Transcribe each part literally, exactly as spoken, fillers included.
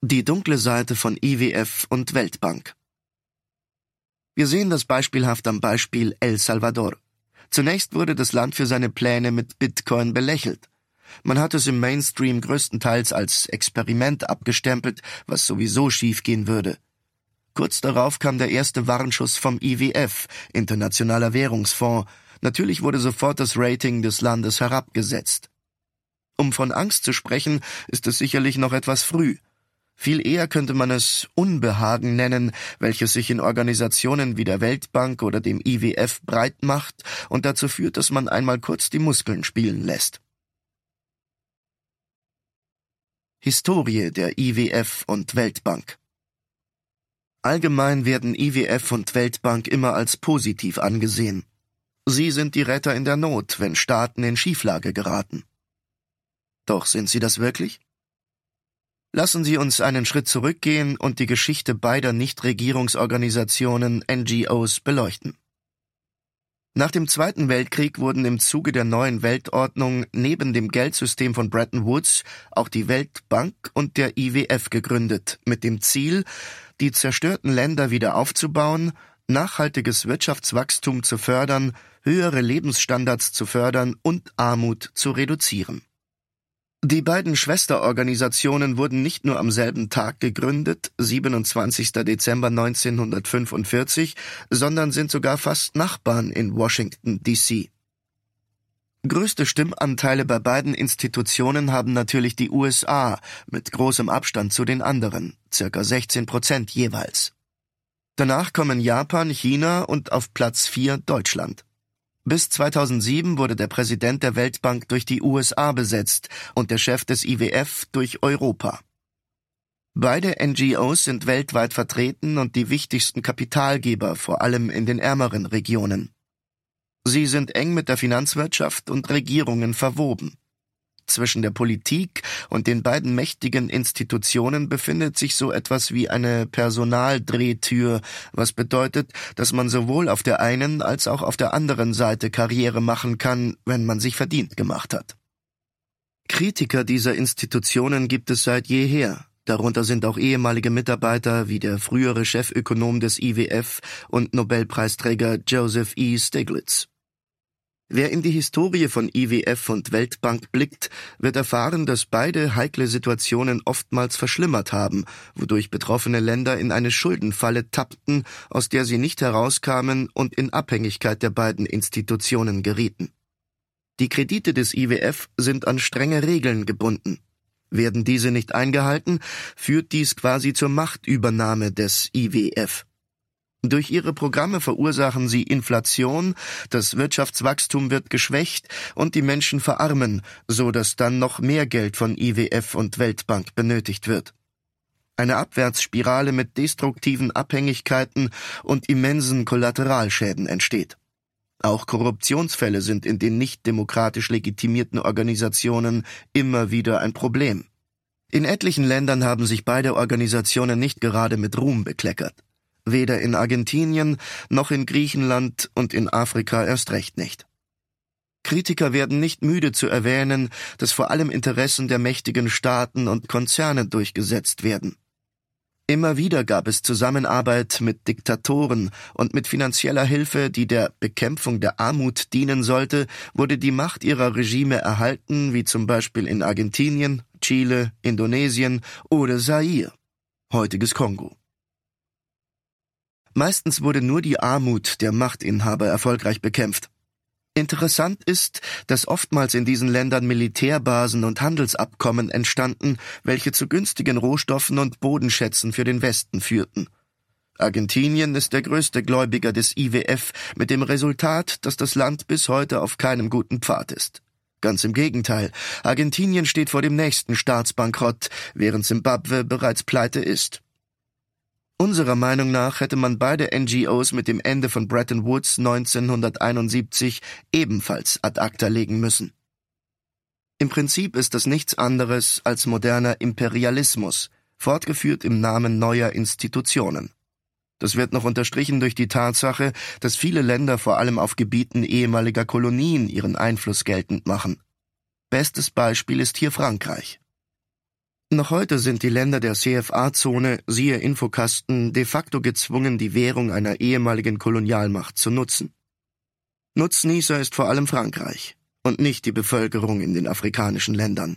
Die dunkle Seite von I W F und Weltbank. Wir sehen das beispielhaft am Beispiel El Salvador. Zunächst wurde das Land für seine Pläne mit Bitcoin belächelt. Man hat es im Mainstream größtenteils als Experiment abgestempelt, was sowieso schiefgehen würde. Kurz darauf kam der erste Warnschuss vom I W F, Internationaler Währungsfonds. Natürlich wurde sofort das Rating des Landes herabgesetzt. Um von Angst zu sprechen, ist es sicherlich noch etwas früh. Viel eher könnte man es Unbehagen nennen, welches sich in Organisationen wie der Weltbank oder dem I W F breit macht und dazu führt, dass man einmal kurz die Muskeln spielen lässt. Historie der I W F und Weltbank. Allgemein werden I W F und Weltbank immer als positiv angesehen. Sie sind die Retter in der Not, wenn Staaten in Schieflage geraten. Doch sind sie das wirklich? Lassen Sie uns einen Schritt zurückgehen und die Geschichte beider Nichtregierungsorganisationen N G Os beleuchten. Nach dem Zweiten Weltkrieg wurden im Zuge der neuen Weltordnung neben dem Geldsystem von Bretton Woods auch die Weltbank und der I W F gegründet, mit dem Ziel, die zerstörten Länder wieder aufzubauen, nachhaltiges Wirtschaftswachstum zu fördern, höhere Lebensstandards zu fördern und Armut zu reduzieren. Die beiden Schwesterorganisationen wurden nicht nur am selben Tag gegründet, siebenundzwanzigster Dezember neunzehnhundertfünfundvierzig, sondern sind sogar fast Nachbarn in Washington D C Größte Stimmanteile bei beiden Institutionen haben natürlich die U S A, mit großem Abstand zu den anderen, circa sechzehn Prozent jeweils. Danach kommen Japan, China und auf Platz vier Deutschland. Bis zweitausendsieben wurde der Präsident der Weltbank durch die U S A besetzt und der Chef des I W F durch Europa. Beide N G Os sind weltweit vertreten und die wichtigsten Kapitalgeber, vor allem in den ärmeren Regionen. Sie sind eng mit der Finanzwirtschaft und Regierungen verwoben. Zwischen der Politik und den beiden mächtigen Institutionen befindet sich so etwas wie eine Personaldrehtür, was bedeutet, dass man sowohl auf der einen als auch auf der anderen Seite Karriere machen kann, wenn man sich verdient gemacht hat. Kritiker dieser Institutionen gibt es seit jeher. Darunter sind auch ehemalige Mitarbeiter wie der frühere Chefökonom des I W F und Nobelpreisträger Joseph E. Stiglitz. Wer in die Historie von I W F und Weltbank blickt, wird erfahren, dass beide heikle Situationen oftmals verschlimmert haben, wodurch betroffene Länder in eine Schuldenfalle tappten, aus der sie nicht herauskamen und in Abhängigkeit der beiden Institutionen gerieten. Die Kredite des I W F sind an strenge Regeln gebunden. Werden diese nicht eingehalten, führt dies quasi zur Machtübernahme des I W F. Durch ihre Programme verursachen sie Inflation, das Wirtschaftswachstum wird geschwächt und die Menschen verarmen, so dass dann noch mehr Geld von I W F und Weltbank benötigt wird. Eine Abwärtsspirale mit destruktiven Abhängigkeiten und immensen Kollateralschäden entsteht. Auch Korruptionsfälle sind in den nicht demokratisch legitimierten Organisationen immer wieder ein Problem. In etlichen Ländern haben sich beide Organisationen nicht gerade mit Ruhm bekleckert. Weder in Argentinien noch in Griechenland und in Afrika erst recht nicht. Kritiker werden nicht müde zu erwähnen, dass vor allem Interessen der mächtigen Staaten und Konzerne durchgesetzt werden. Immer wieder gab es Zusammenarbeit mit Diktatoren und mit finanzieller Hilfe, die der Bekämpfung der Armut dienen sollte, wurde die Macht ihrer Regime erhalten, wie zum Beispiel in Argentinien, Chile, Indonesien oder Zaire, heutiges Kongo. Meistens wurde nur die Armut der Machtinhaber erfolgreich bekämpft. Interessant ist, dass oftmals in diesen Ländern Militärbasen und Handelsabkommen entstanden, welche zu günstigen Rohstoffen und Bodenschätzen für den Westen führten. Argentinien ist der größte Gläubiger des I W F, mit dem Resultat, dass das Land bis heute auf keinem guten Pfad ist. Ganz im Gegenteil, Argentinien steht vor dem nächsten Staatsbankrott, während Simbabwe bereits pleite ist. Unserer Meinung nach hätte man beide N G Os mit dem Ende von Bretton Woods neunzehnhunderteinundsiebzig ebenfalls ad acta legen müssen. Im Prinzip ist das nichts anderes als moderner Imperialismus, fortgeführt im Namen neuer Institutionen. Das wird noch unterstrichen durch die Tatsache, dass viele Länder vor allem auf Gebieten ehemaliger Kolonien ihren Einfluss geltend machen. Bestes Beispiel ist hier Frankreich. Noch heute sind die Länder der C F A-Zone, siehe Infokasten, de facto gezwungen, die Währung einer ehemaligen Kolonialmacht zu nutzen. Nutznießer ist vor allem Frankreich und nicht die Bevölkerung in den afrikanischen Ländern.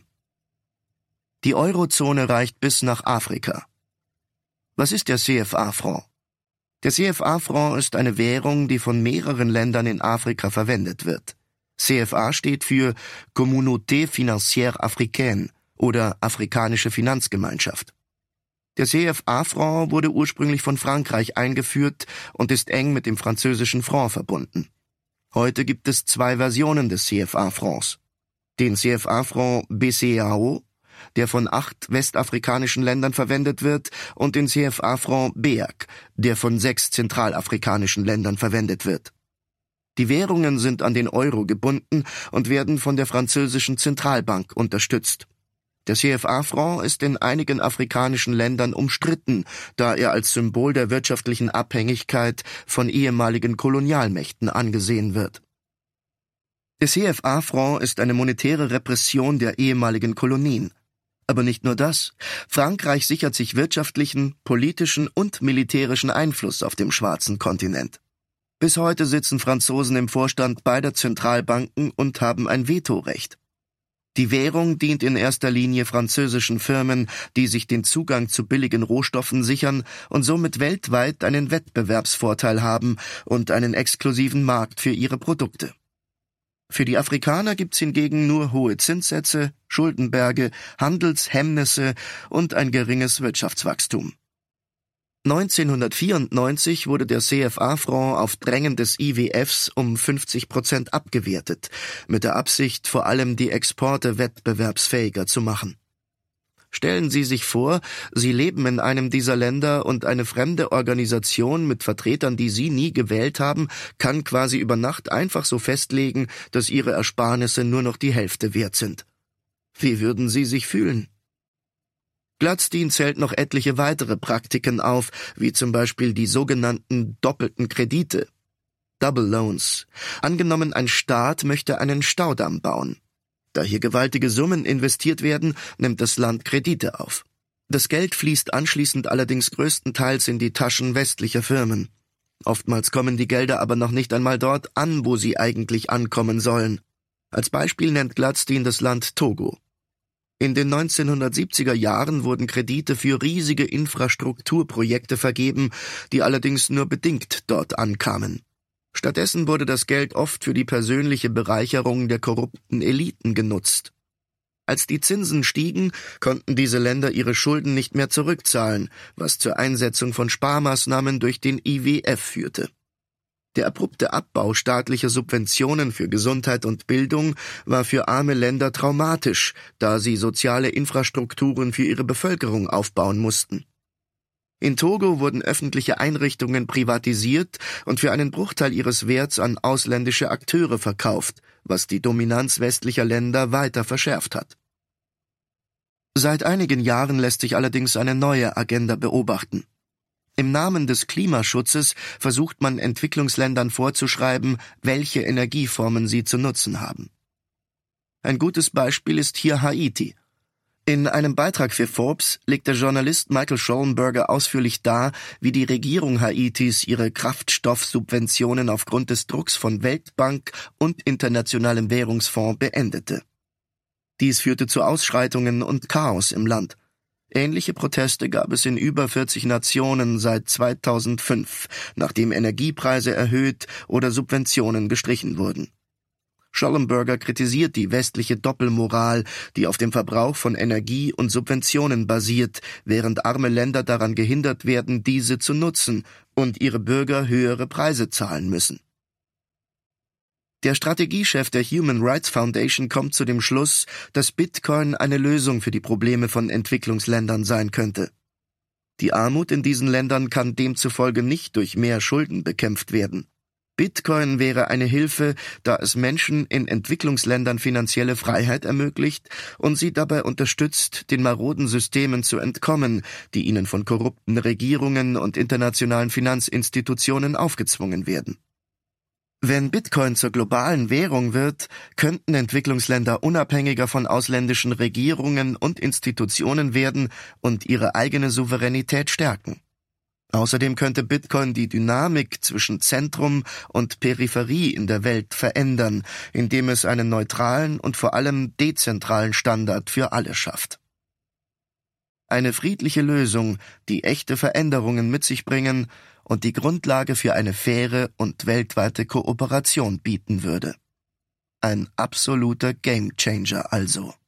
Die Eurozone reicht bis nach Afrika. Was ist der C F A-Franc? Der C F A-Franc ist eine Währung, die von mehreren Ländern in Afrika verwendet wird. C F A steht für Communauté Financière Africaine oder Afrikanische Finanzgemeinschaft. Der C F A-Franc wurde ursprünglich von Frankreich eingeführt und ist eng mit dem französischen Franc verbunden. Heute gibt es zwei Versionen des C F A-Francs. Den C F A-Franc B C A O, der von acht westafrikanischen Ländern verwendet wird, und den C F A-Franc B E A C, der von sechs zentralafrikanischen Ländern verwendet wird. Die Währungen sind an den Euro gebunden und werden von der französischen Zentralbank unterstützt. Der C F A-Franc ist in einigen afrikanischen Ländern umstritten, da er als Symbol der wirtschaftlichen Abhängigkeit von ehemaligen Kolonialmächten angesehen wird. Der C F A-Franc ist eine monetäre Repression der ehemaligen Kolonien. Aber nicht nur das. Frankreich sichert sich wirtschaftlichen, politischen und militärischen Einfluss auf dem schwarzen Kontinent. Bis heute sitzen Franzosen im Vorstand beider Zentralbanken und haben ein Vetorecht. Die Währung dient in erster Linie französischen Firmen, die sich den Zugang zu billigen Rohstoffen sichern und somit weltweit einen Wettbewerbsvorteil haben und einen exklusiven Markt für ihre Produkte. Für die Afrikaner gibt's hingegen nur hohe Zinssätze, Schuldenberge, Handelshemmnisse und ein geringes Wirtschaftswachstum. neunzehnhundertvierundneunzig wurde der C F A-Franc auf Drängen des I W Fs um fünfzig Prozent abgewertet, mit der Absicht, vor allem die Exporte wettbewerbsfähiger zu machen. Stellen Sie sich vor, Sie leben in einem dieser Länder und eine fremde Organisation mit Vertretern, die Sie nie gewählt haben, kann quasi über Nacht einfach so festlegen, dass Ihre Ersparnisse nur noch die Hälfte wert sind. Wie würden Sie sich fühlen? Gladstein zählt noch etliche weitere Praktiken auf, wie zum Beispiel die sogenannten doppelten Kredite, Double Loans. Angenommen, ein Staat möchte einen Staudamm bauen. Da hier gewaltige Summen investiert werden, nimmt das Land Kredite auf. Das Geld fließt anschließend allerdings größtenteils in die Taschen westlicher Firmen. Oftmals kommen die Gelder aber noch nicht einmal dort an, wo sie eigentlich ankommen sollen. Als Beispiel nennt Gladstein das Land Togo. In den neunzehnhundertsiebziger Jahren wurden Kredite für riesige Infrastrukturprojekte vergeben, die allerdings nur bedingt dort ankamen. Stattdessen wurde das Geld oft für die persönliche Bereicherung der korrupten Eliten genutzt. Als die Zinsen stiegen, konnten diese Länder ihre Schulden nicht mehr zurückzahlen, was zur Einsetzung von Sparmaßnahmen durch den I W F führte. Der abrupte Abbau staatlicher Subventionen für Gesundheit und Bildung war für arme Länder traumatisch, da sie soziale Infrastrukturen für ihre Bevölkerung aufbauen mussten. In Togo wurden öffentliche Einrichtungen privatisiert und für einen Bruchteil ihres Werts an ausländische Akteure verkauft, was die Dominanz westlicher Länder weiter verschärft hat. Seit einigen Jahren lässt sich allerdings eine neue Agenda beobachten. Im Namen des Klimaschutzes versucht man Entwicklungsländern vorzuschreiben, welche Energieformen sie zu nutzen haben. Ein gutes Beispiel ist hier Haiti. In einem Beitrag für Forbes legt der Journalist Michael Schollenberger ausführlich dar, wie die Regierung Haitis ihre Kraftstoffsubventionen aufgrund des Drucks von Weltbank und Internationalem Währungsfonds beendete. Dies führte zu Ausschreitungen und Chaos im Land. Ähnliche Proteste gab es in über vierzig Nationen seit zweitausendfünf, nachdem Energiepreise erhöht oder Subventionen gestrichen wurden. Schollenberger kritisiert die westliche Doppelmoral, die auf dem Verbrauch von Energie und Subventionen basiert, während arme Länder daran gehindert werden, diese zu nutzen und ihre Bürger höhere Preise zahlen müssen. Der Strategiechef der Human Rights Foundation kommt zu dem Schluss, dass Bitcoin eine Lösung für die Probleme von Entwicklungsländern sein könnte. Die Armut in diesen Ländern kann demzufolge nicht durch mehr Schulden bekämpft werden. Bitcoin wäre eine Hilfe, da es Menschen in Entwicklungsländern finanzielle Freiheit ermöglicht und sie dabei unterstützt, den maroden Systemen zu entkommen, die ihnen von korrupten Regierungen und internationalen Finanzinstitutionen aufgezwungen werden. Wenn Bitcoin zur globalen Währung wird, könnten Entwicklungsländer unabhängiger von ausländischen Regierungen und Institutionen werden und ihre eigene Souveränität stärken. Außerdem könnte Bitcoin die Dynamik zwischen Zentrum und Peripherie in der Welt verändern, indem es einen neutralen und vor allem dezentralen Standard für alle schafft. Eine friedliche Lösung, die echte Veränderungen mit sich bringen und die Grundlage für eine faire und weltweite Kooperation bieten würde. Ein absoluter Gamechanger also.